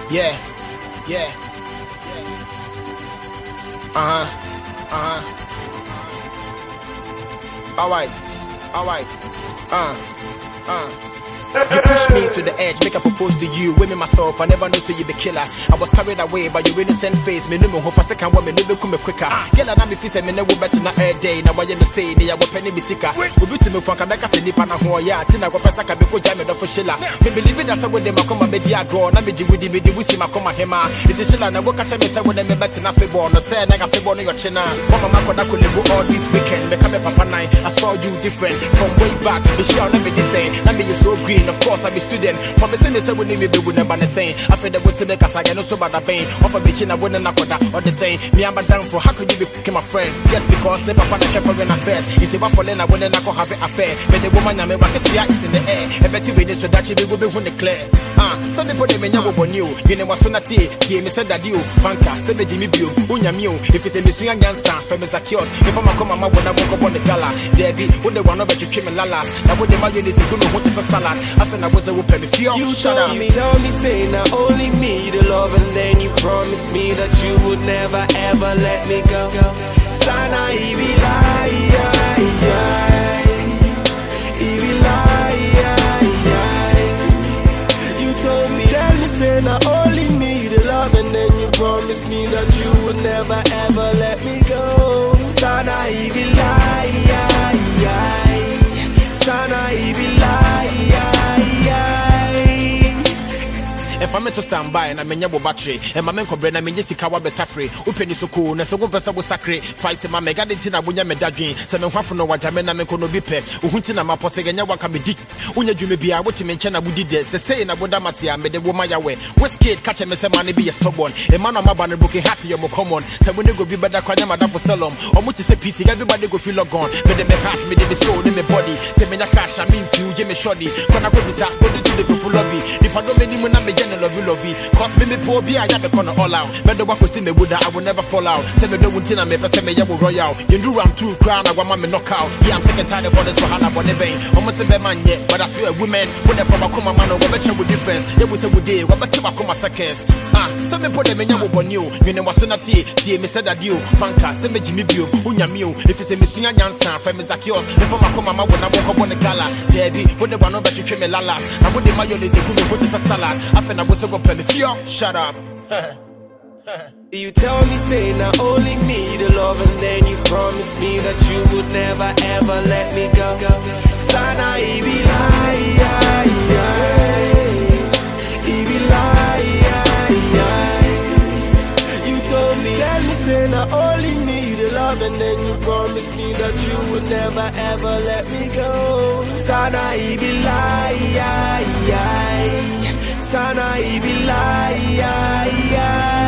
Yeah, yeah. Alright, alright. You push me to the edge, make I propose to you. Women myself, I never knew say you be killer. I was carried away by your innocent face. Me no me hope for second one, me never come quicker. Girl, I me feel say me no better na air day. Now why you me say ni I go penny be sicker. We beat me from Kanaka say nipa na ho ya. Tina go pesa ka be ko jam me do for shilla. Me believe it as I when them come be dia grow. Na me ji with me di wisi ma come hema. It is shilla na go catch me say when them better na febo. No say na ga febo no your china. Mama ma ko da ko lebu all this weekend. Me come papa nine. I saw you different from way back. Me share na me the same. Na me you so green. Of course, I'm a student. But me say me say we need me be with them by the same. I feel that we say make us again so bad at pain. Off a bitch in a winning nakoda or the same. Me I'm down for how could you be fucking my friend? Just because the papa na care for an affair. It's about falling I wouldn't have an affair. But the woman I me rock it is in the air. A better way so that she will be when declare. Some people they may never born you. You know what's on a tea. Me said that you banker, say me Jimmy Bill, unya mew. If it's a missing answer, famous a kiosk. If I'm a come when I walk up on the gala, there be when they want to bet you came in lalas. Now when the mayonnaise is good, what is a salad? I think I was a whooping if you told me, tell me, say now only me the love, and then you promised me that you would never ever let me go. Sana ibi lie, ibi lie. You told me, tell me, say now only me the love, and then you promised me that you would never ever let me go. Sana ibi lie, sana ibi lie. If I'm to stand by and I'm in your battery, and my men could bring a Jessica better free, open is so cool, and so one person was sacred. Fight my mega dinner when you're medagin, some half no what I mean, I'm going to be pep, Untina Maposeg and Yawa can be dick. Unya Jimmy be able to mention I would do this, saying I would Damasia made the woman away. West kid catch a mess money be a stubborn, a man of my banner booking happy you're more common. So when you go be better, cry madam for Salom, or what is a PC, everybody go feel gone. Made them heart, made them soul in my body. Say me cash, I mean few, Jimmy Shoddy. When I go to the full lobby, if I don't mean when I'm a love you. Cause me poor be I have a corner all out. But the work was in the wood, I will never fall out. Send me the winter, I may pass me a royal. You do I'm too crown, I want my knockout. Yeah, I'm second time for this for Hannah on the vein. Almost a man yet, but I swear women, when they're from a coma man, what better with difference? They will say we did, what better I come seconds. Some me put them in your one you. You know what's on a tea, me said that you, Panka, send me Jimmy Bill, Unya Mew. If it's a missing Jansan, famous like yours, if I'm a coma man, when I walk up on the gala, Debbie, when they want to bet you came in Lalas, I would the mayonnaise, put this a salad. I think I was a good penny. Shut up. You tell me, say now only me the love, and then you promised me that you would never ever let me go. Sana ibi lie, ibi lie. You told me, tell me, say now only me the love, and then you promised me that you would never ever let me go. Sana ibi lie, sana ibi lie.